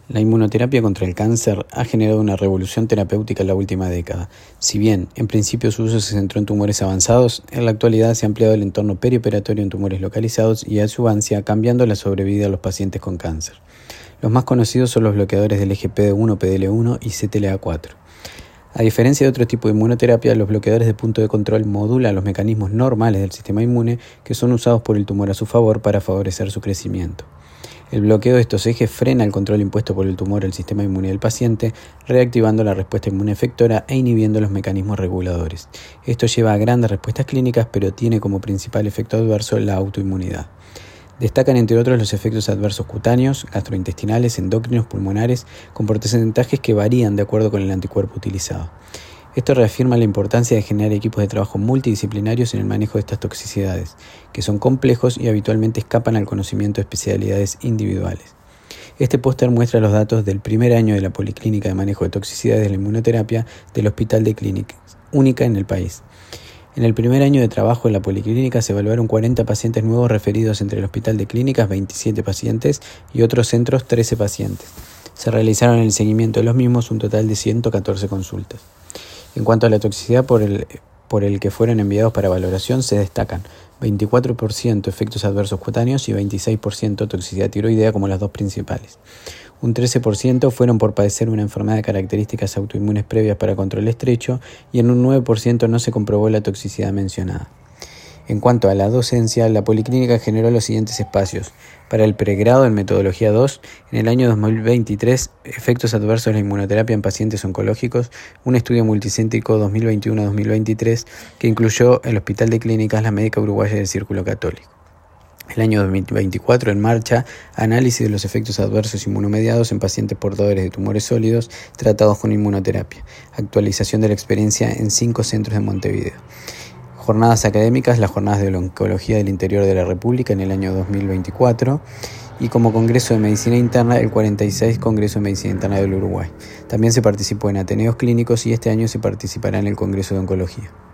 La inmunoterapia contra el cáncer ha generado una revolución terapéutica en la última década. Si bien, en principio, su uso se centró en tumores avanzados, en la actualidad se ha ampliado el entorno perioperatorio en tumores localizados y adjuvancia, cambiando la sobrevida a los pacientes con cáncer. Los más conocidos son los bloqueadores del eje PD1, PDL1 y CTLA4. A diferencia de otro tipo de inmunoterapia, los bloqueadores de punto de control modulan los mecanismos normales del sistema inmune que son usados por el tumor a su favor para favorecer su crecimiento. El bloqueo de estos ejes frena el control impuesto por el tumor al sistema inmune del paciente, reactivando la respuesta inmune efectora e inhibiendo los mecanismos reguladores. Esto lleva a grandes respuestas clínicas, pero tiene como principal efecto adverso la autoinmunidad. Destacan entre otros los efectos adversos cutáneos, gastrointestinales, endocrinos, pulmonares, con porcentajes que varían de acuerdo con el anticuerpo utilizado. Esto reafirma la importancia de generar equipos de trabajo multidisciplinarios en el manejo de estas toxicidades, que son complejos y habitualmente escapan al conocimiento de especialidades individuales. Este póster muestra los datos del primer año de la Policlínica de Manejo de Toxicidades de la Inmunoterapia del Hospital de Clínicas, única en el país. En el primer año de trabajo en la Policlínica se evaluaron 40 pacientes nuevos referidos entre el Hospital de Clínicas, 27 pacientes, y otros centros, 13 pacientes. Se realizaron en el seguimiento de los mismos un total de 114 consultas. En cuanto a la toxicidad por el que fueron enviados para valoración, se destacan 24% efectos adversos cutáneos y 26% toxicidad tiroidea como las dos principales. Un 13% fueron por padecer una enfermedad de características autoinmunes previas para control estrecho y en un 9% no se comprobó la toxicidad mencionada. En cuanto a la docencia, la Policlínica generó los siguientes espacios. Para el pregrado en Metodología 2, en el año 2023, efectos adversos de la inmunoterapia en pacientes oncológicos, un estudio multicéntrico 2021-2023 que incluyó el Hospital de Clínicas, la Médica Uruguaya y el Círculo Católico. El año 2024, en marcha, análisis de los efectos adversos inmunomediados en pacientes portadores de tumores sólidos tratados con inmunoterapia. Actualización de la experiencia en 5 centros de Montevideo. Jornadas académicas, las jornadas de oncología del interior de la República en el año 2024 y como Congreso de Medicina Interna el 46 Congreso de Medicina Interna del Uruguay. También se participó en Ateneos Clínicos y este año se participará en el Congreso de Oncología.